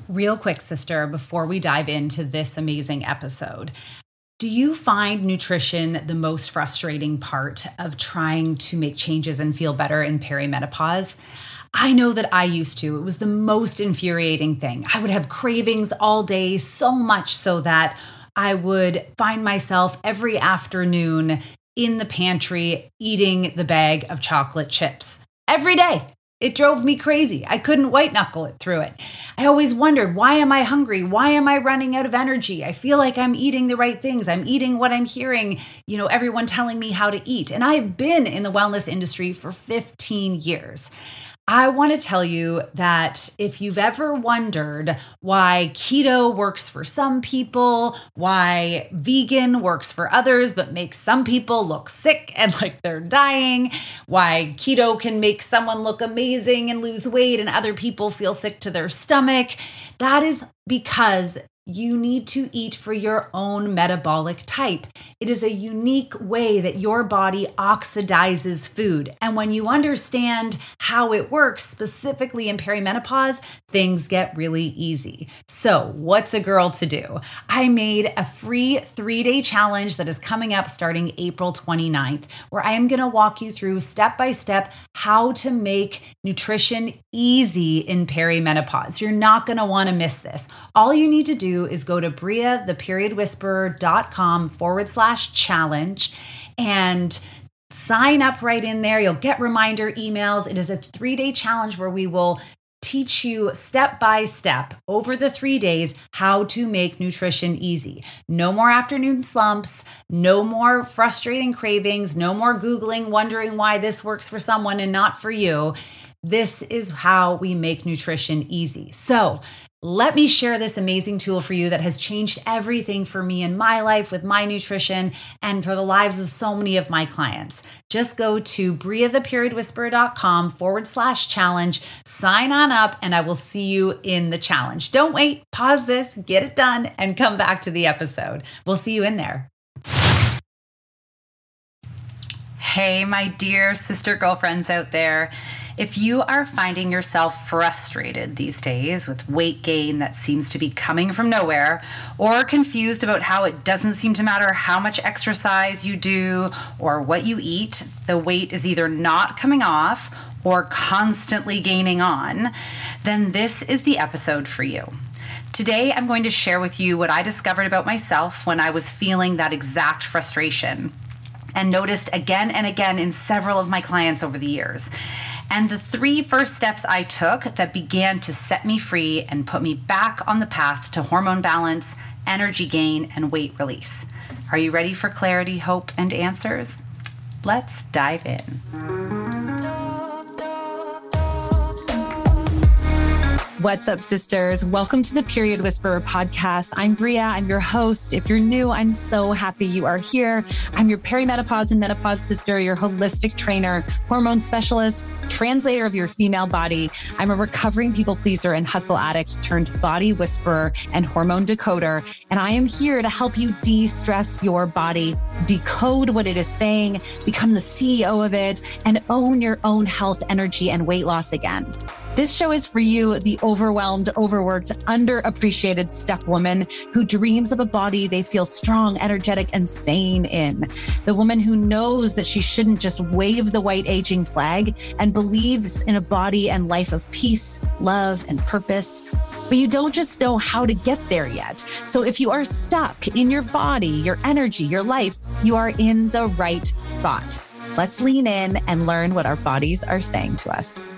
Real quick, sister, before we dive into this amazing episode, do you find nutrition the most frustrating part of trying to make changes and feel better in perimenopause? I know that I used to. It was the most infuriating thing. I would have cravings all day, so much so that I would find myself every afternoon in the pantry eating the bag of chocolate chips every day. It drove me crazy. I couldn't white knuckle it through it. I always wondered, why am I hungry? Why am I running out of energy? I feel like I'm eating the right things. I'm eating what I'm hearing, everyone telling me how to eat. And I've been in the wellness industry for 15 years. I want to tell you that if you've ever wondered why keto works for some people, why vegan works for others, but makes some people look sick and like they're dying, why keto can make someone look amazing and lose weight and other people feel sick to their stomach, that is because you need to eat for your own metabolic type. It is a unique way that your body oxidizes food. And when you understand how it works, specifically in perimenopause, things get really easy. So what's a girl to do? I made a free 3-day challenge that is coming up starting April 29th, where I am going to walk you through step by step how to make nutrition easy in perimenopause. You're not going to want to miss this. All you need to do is go to briatheperiodwhisperer.com/challenge and sign up right in there. You'll get reminder emails. It is a 3-day challenge where we will teach you step by step over the 3 days how to make nutrition easy. No more afternoon slumps, no more frustrating cravings, no more Googling, wondering why this works for someone and not for you. This is how we make nutrition easy. So let me share this amazing tool for you that has changed everything for me in my life with my nutrition and for the lives of so many of my clients. Just go to briatheperiodwhisperer.com/challenge, sign on up, and I will see you in the challenge. Don't wait, pause this, get it done, and come back to the episode. We'll see you in there. Hey, my dear sister girlfriends out there. If you are finding yourself frustrated these days with weight gain that seems to be coming from nowhere, or confused about how it doesn't seem to matter how much exercise you do or what you eat, the weight is either not coming off or constantly gaining on, then this is the episode for you. Today, I'm going to share with you what I discovered about myself when I was feeling that exact frustration and noticed again and again in several of my clients over the years. And the 3 first steps I took that began to set me free and put me back on the path to hormone balance, energy gain, and weight release. Are you ready for clarity, hope, and answers? Let's dive in. What's up, sisters? Welcome to the Period Whisperer podcast. I'm Bria. I'm your host. If you're new, I'm so happy you are here. I'm your perimenopause and menopause sister, your holistic trainer, hormone specialist, translator of your female body. I'm a recovering people pleaser and hustle addict turned body whisperer and hormone decoder. And I am here to help you de-stress your body, decode what it is saying, become the CEO of it, and own your own health, energy, and weight loss again. This show is for you, the overwhelmed, overworked, underappreciated step woman who dreams of a body they feel strong, energetic, and sane in. The woman who knows that she shouldn't just wave the white aging flag and believes in a body and life of peace, love, and purpose. But you don't just know how to get there yet. So if you are stuck in your body, your energy, your life, you are in the right spot. Let's lean in and learn what our bodies are saying to us.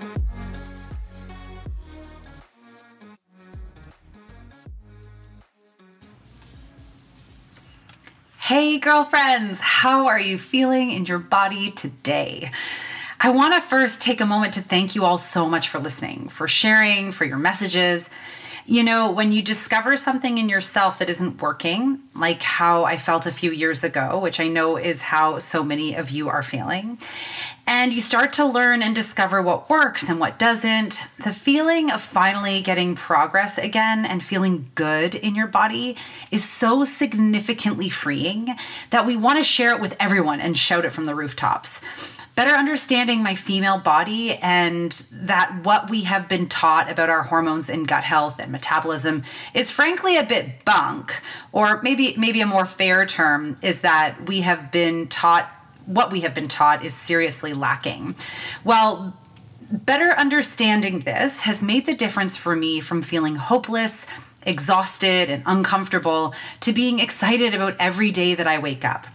Hey, girlfriends, how are you feeling in your body today? I want to first take a moment to thank you all so much for listening, for sharing, for your messages. You know, when you discover something in yourself that isn't working, like how I felt a few years ago, which I know is how so many of you are feeling, and you start to learn and discover what works and what doesn't, the feeling of finally getting progress again and feeling good in your body is so significantly freeing that we want to share it with everyone and shout it from the rooftops. Better understanding my female body and that what we have been taught about our hormones and gut health and metabolism is frankly a bit bunk, or maybe a more fair term is that we have been taught what we have been taught is seriously lacking. Well, better understanding this has made the difference for me from feeling hopeless, exhausted, and uncomfortable to being excited about every day that I wake up.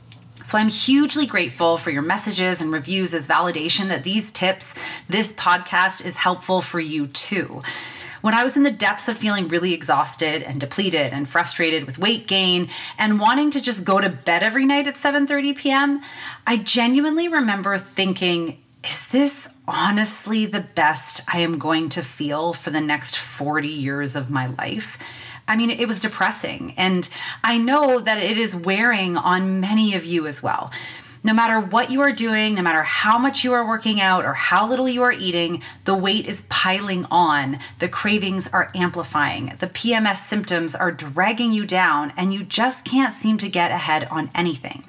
So I'm hugely grateful for your messages and reviews as validation that these tips, this podcast is helpful for you too. When I was in the depths of feeling really exhausted and depleted and frustrated with weight gain and wanting to just go to bed every night at 7:30 p.m., I genuinely remember thinking, is this honestly the best I am going to feel for the next 40 years of my life? I mean, it was depressing, and I know that it is wearing on many of you as well. No matter what you are doing, no matter how much you are working out or how little you are eating, the weight is piling on, the cravings are amplifying, the PMS symptoms are dragging you down, and you just can't seem to get ahead on anything.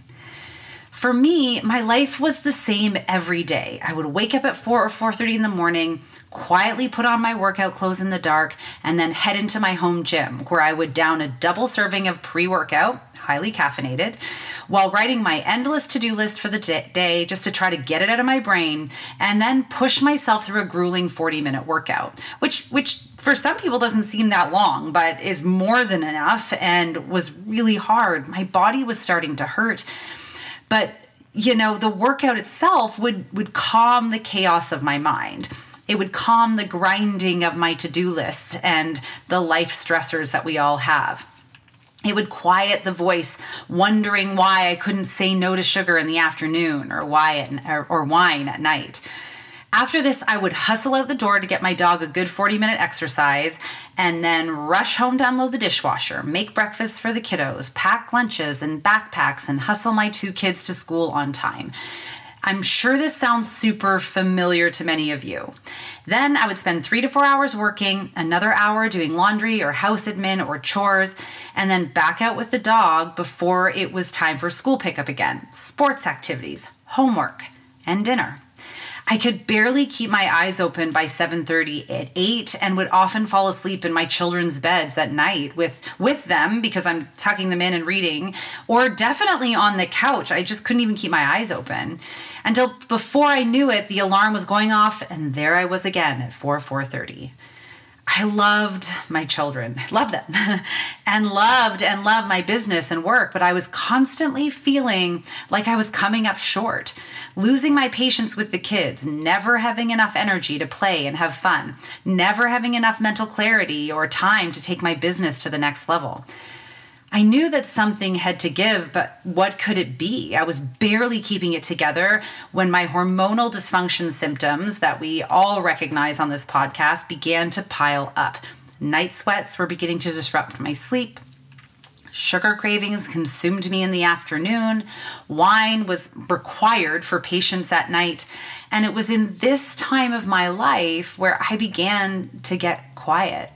For me, my life was the same every day. I would wake up at 4 or 4:30 in the morning, quietly put on my workout clothes in the dark, and then head into my home gym where I would down a double serving of pre-workout, highly caffeinated, while writing my endless to-do list for the day just to try to get it out of my brain, and then push myself through a grueling 40-minute workout, which for some people doesn't seem that long, but is more than enough and was really hard. My body was starting to hurt. But, the workout itself would calm the chaos of my mind. It would calm the grinding of my to-do lists and the life stressors that we all have. It would quiet the voice wondering why I couldn't say no to sugar in the afternoon or wine at night. After this, I would hustle out the door to get my dog a good 40-minute exercise and then rush home to unload the dishwasher, make breakfast for the kiddos, pack lunches and backpacks, and hustle my 2 kids to school on time. I'm sure this sounds super familiar to many of you. Then I would spend 3 to 4 hours working, another hour doing laundry or house admin or chores, and then back out with the dog before it was time for school pickup again, sports activities, homework, and dinner. I could barely keep my eyes open by 7:30 at 8 and would often fall asleep in my children's beds at night with them because I'm tucking them in and reading, or definitely on the couch. I just couldn't even keep my eyes open until before I knew it, the alarm was going off and there I was again at 4:30. I loved my children, loved them, and loved my business and work, but I was constantly feeling like I was coming up short, losing my patience with the kids, never having enough energy to play and have fun, never having enough mental clarity or time to take my business to the next level. I knew that something had to give, but what could it be? I was barely keeping it together when my hormonal dysfunction symptoms that we all recognize on this podcast began to pile up. Night sweats were beginning to disrupt my sleep. Sugar cravings consumed me in the afternoon. Wine was required for patients at night. And it was in this time of my life where I began to get quiet.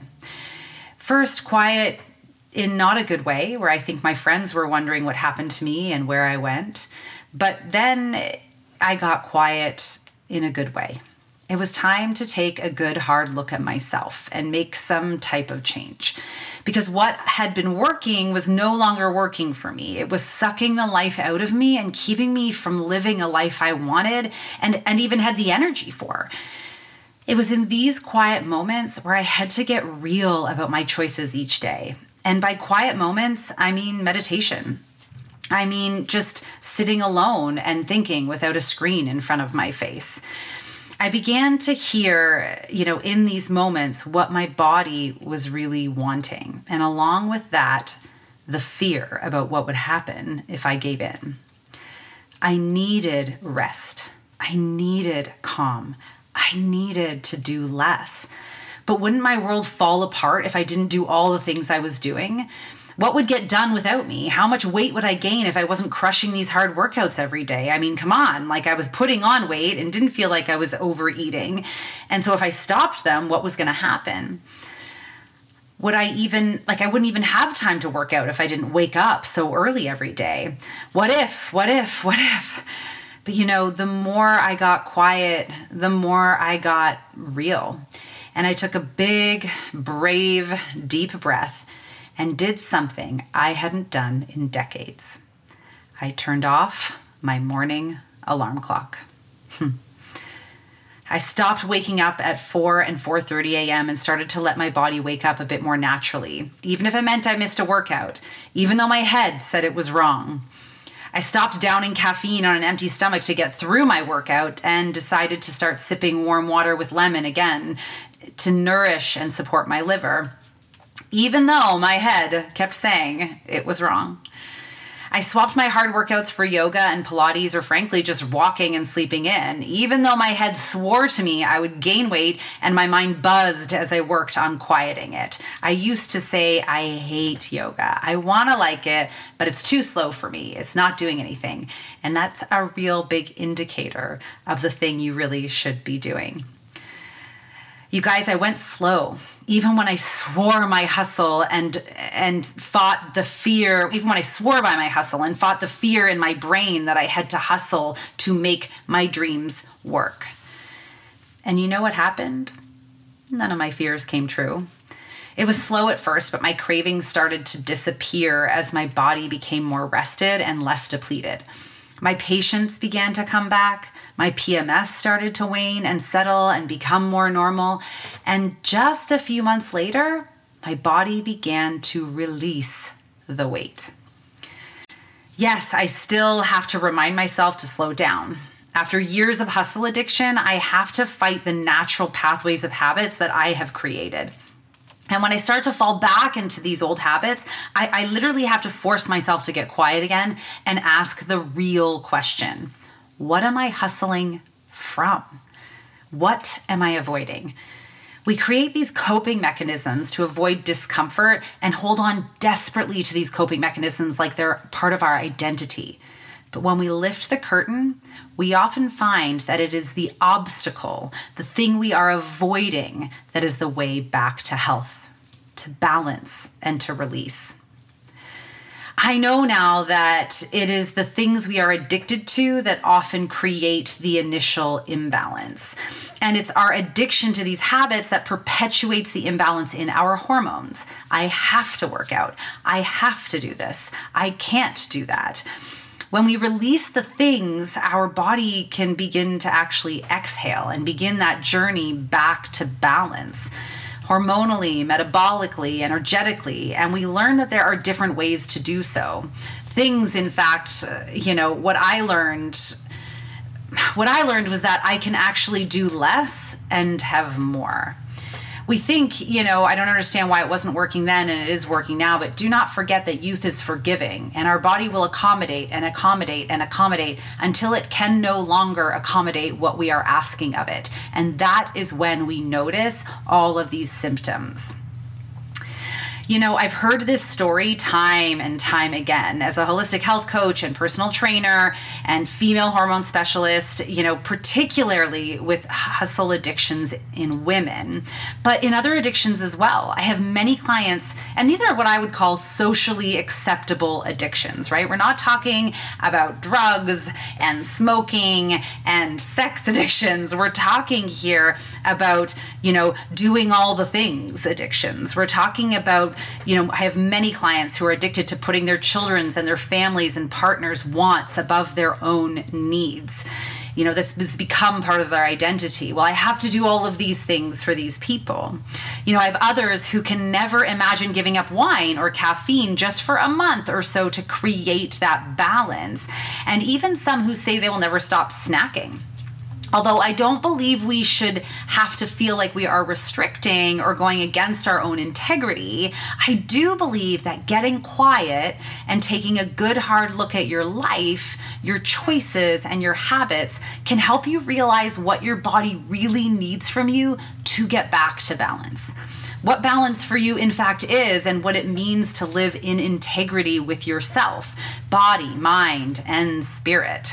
First, quiet in not a good way, where I think my friends were wondering what happened to me and where I went. But then I got quiet in a good way. It was time to take a good hard look at myself and make some type of change. Because what had been working was no longer working for me. It was sucking the life out of me and keeping me from living a life I wanted and even had the energy for. It was in these quiet moments where I had to get real about my choices each day. And by quiet moments, I mean meditation. I mean just sitting alone and thinking without a screen in front of my face. I began to hear, in these moments, what my body was really wanting. And along with that, the fear about what would happen if I gave in. I needed rest. I needed calm. I needed to do less. But wouldn't my world fall apart if I didn't do all the things I was doing? What would get done without me? How much weight would I gain if I wasn't crushing these hard workouts every day? I mean, come on, like I was putting on weight and didn't feel like I was overeating. And so if I stopped them, what was going to happen? Would I even, I wouldn't even have time to work out if I didn't wake up so early every day. What if? But the more I got quiet, the more I got real. And I took a big, brave, deep breath and did something I hadn't done in decades. I turned off my morning alarm clock. I stopped waking up at 4 and 4:30 a.m. and started to let my body wake up a bit more naturally, even if it meant I missed a workout, even though my head said it was wrong. I stopped downing caffeine on an empty stomach to get through my workout and decided to start sipping warm water with lemon again to nourish and support my liver, even though my head kept saying it was wrong. I swapped my hard workouts for yoga and Pilates, or frankly, just walking and sleeping in, even though my head swore to me I would gain weight and my mind buzzed as I worked on quieting it. I used to say, I hate yoga. I want to like it, but it's too slow for me. It's not doing anything. And that's a real big indicator of the thing you really should be doing. You guys, I went slow, even when I swore my hustle and fought the fear, even when I swore by my hustle and fought the fear in my brain that I had to hustle to make my dreams work. And you know what happened? None of my fears came true. It was slow at first, but my cravings started to disappear as my body became more rested and less depleted. My patience began to come back. My PMS started to wane and settle and become more normal. And just a few months later, my body began to release the weight. Yes, I still have to remind myself to slow down. After years of hustle addiction, I have to fight the natural pathways of habits that I have created. And when I start to fall back into these old habits, I literally have to force myself to get quiet again and ask the real question. What am I hustling from? What am I avoiding? We create these coping mechanisms to avoid discomfort and hold on desperately to these coping mechanisms like they're part of our identity. But when we lift the curtain, we often find that it is the obstacle, the thing we are avoiding, that is the way back to health, to balance, and to release. I know now that it is the things we are addicted to that often create the initial imbalance. And it's our addiction to these habits that perpetuates the imbalance in our hormones. I have to work out. I have to do this. I can't do that. When we release the things, our body can begin to actually exhale and begin that journey back to balance, hormonally, metabolically, energetically. And we learn that there are different ways to do so. Things, in fact, what I learned was that I can actually do less and have more. We think, I don't understand why it wasn't working then and it is working now, but do not forget that youth is forgiving and our body will accommodate and accommodate and accommodate until it can no longer accommodate what we are asking of it. And that is when we notice all of these symptoms. I've heard this story time and time again as a holistic health coach and personal trainer and female hormone specialist, particularly with hustle addictions in women, but in other addictions as well. I have many clients, and these are what I would call socially acceptable addictions, right? We're not talking about drugs and smoking and sex addictions. We're talking here about, doing all the things addictions. We're talking about I have many clients who are addicted to putting their children's and their families' and partners' wants above their own needs. This has become part of their identity. Well, I have to do all of these things for these people. I have others who can never imagine giving up wine or caffeine just for a month or so to create that balance. And even some who say they will never stop snacking. Although I don't believe we should have to feel like we are restricting or going against our own integrity, I do believe that getting quiet and taking a good hard look at your life, your choices, and your habits can help you realize what your body really needs from you to get back to balance. What balance for you, in fact, is, and what it means to live in integrity with yourself, body, mind, and spirit.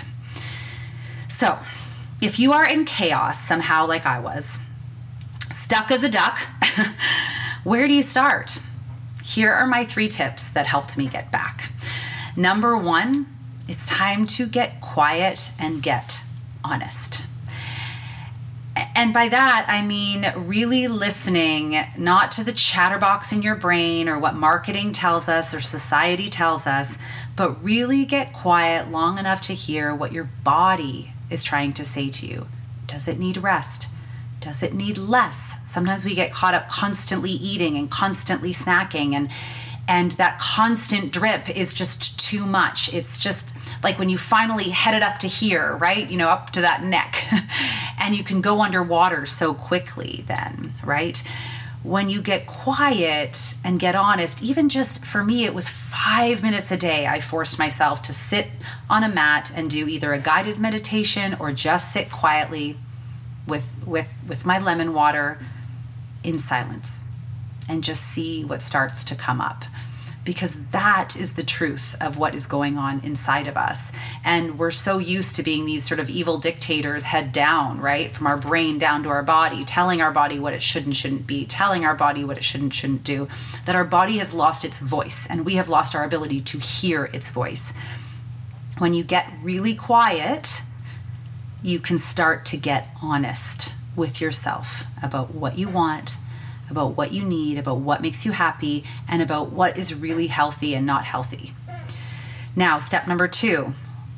So, if you are in chaos somehow like I was, stuck as a duck, where do you start? Here are my 3 tips that helped me get back. Number 1, it's time to get quiet and get honest. And by that, I mean really listening, not to the chatterbox in your brain or what marketing tells us or society tells us, but really get quiet long enough to hear what your body is trying to say to you. Does it need rest? Does it need less? Sometimes we get caught up constantly eating and constantly snacking, and that constant drip is just too much. It's just like when you finally head it up to here, right? Up to that neck, and you can go underwater so quickly then, right? When you get quiet and get honest, even just for me, it was 5 minutes a day. I forced myself to sit on a mat and do either a guided meditation or just sit quietly with my lemon water in silence and just see what starts to come up. Because that is the truth of what is going on inside of us. And we're so used to being these sort of evil dictators head down, right? From our brain down to our body, telling our body what it should and shouldn't be, telling our body what it should and shouldn't do, that our body has lost its voice and we have lost our ability to hear its voice. When you get really quiet, you can start to get honest with yourself about what you want, about what you need, about what makes you happy, and about what is really healthy and not healthy. Now, step number 2,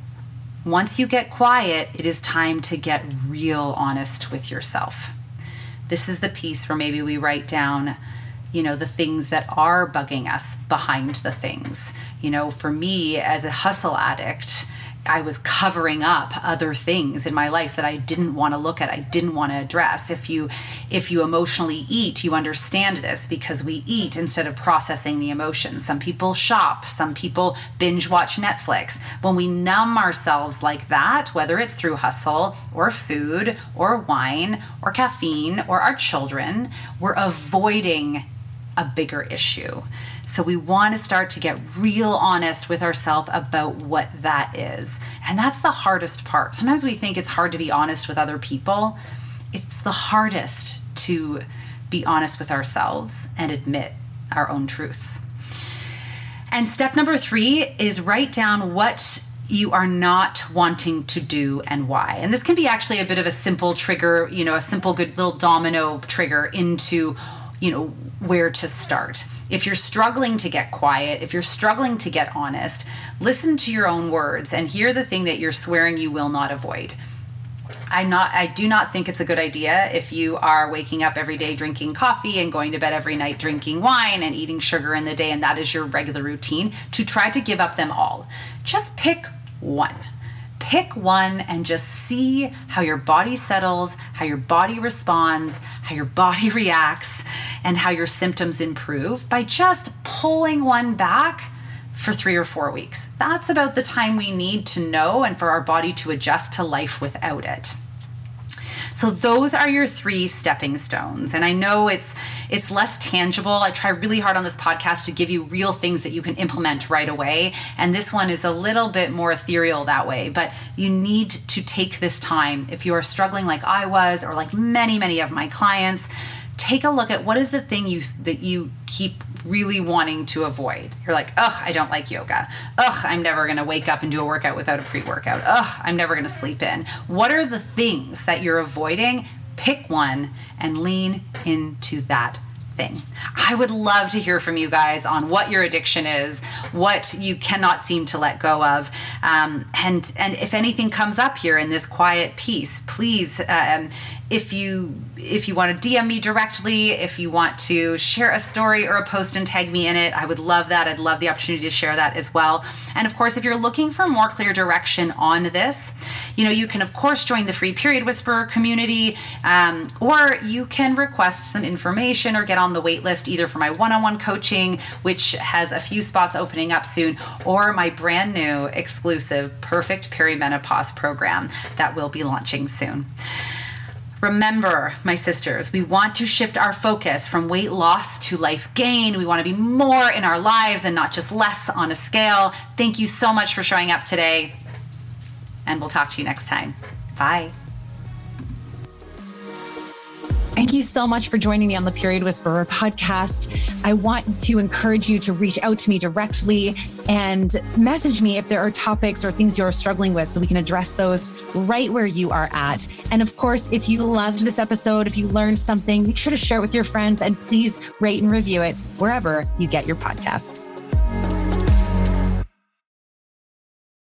once you get quiet, it is time to get real honest with yourself. This is the piece where maybe we write down, the things that are bugging us behind the things. For me, as a hustle addict, I was covering up other things in my life that I didn't want to look at, I didn't want to address. If you emotionally eat, you understand this because we eat instead of processing the emotions. Some people shop, some people binge watch Netflix. When we numb ourselves like that, whether it's through hustle or food or wine or caffeine or our children, we're avoiding a bigger issue. So we want to start to get real honest with ourselves about what that is. And that's the hardest part. Sometimes we think it's hard to be honest with other people. It's the hardest to be honest with ourselves and admit our own truths. And step number 3 is write down what you are not wanting to do and why. And this can be actually a bit of a simple trigger, a simple good little domino trigger into where to start. If you're struggling to get quiet, if you're struggling to get honest, listen to your own words and hear the thing that you're swearing you will not avoid. I do not think it's a good idea if you are waking up every day drinking coffee and going to bed every night drinking wine and eating sugar in the day, and that is your regular routine, to try to give up them all. Just pick one. Pick one and just see how your body settles, how your body responds, how your body reacts, and how your symptoms improve by just pulling one back for 3 or 4 weeks. That's about the time we need to know and for our body to adjust to life without it. So those are your 3 stepping stones. And I know it's less tangible. I try really hard on this podcast to give you real things that you can implement right away. And this one is a little bit more ethereal that way, but you need to take this time. If you are struggling like I was, or like many, many of my clients, take a look at what is the thing that you keep really wanting to avoid. You're like, I don't like yoga. I'm never going to wake up and do a workout without a pre-workout. I'm never going to sleep in. What are the things that you're avoiding? Pick one and lean into that thing. I would love to hear from you guys on what your addiction is, what you cannot seem to let go of. And if anything comes up here in this quiet piece, please If you want to DM me directly, if you want to share a story or a post and tag me in it, I would love that. I'd love the opportunity to share that as well. And of course, if you're looking for more clear direction on this, you can of course join the free Period Whisperer community, or you can request some information or get on the wait list either for my one-on-one coaching, which has a few spots opening up soon, or my brand new exclusive Perfect Perimenopause program that will be launching soon. Remember, my sisters, we want to shift our focus from weight loss to life gain. We want to be more in our lives and not just less on a scale. Thank you so much for showing up today, and we'll talk to you next time. Bye. Thank you so much for joining me on the Period Whisperer podcast. I want to encourage you to reach out to me directly and message me if there are topics or things you're struggling with so we can address those right where you are at. And of course, if you loved this episode, if you learned something, make sure to share it with your friends and please rate and review it wherever you get your podcasts.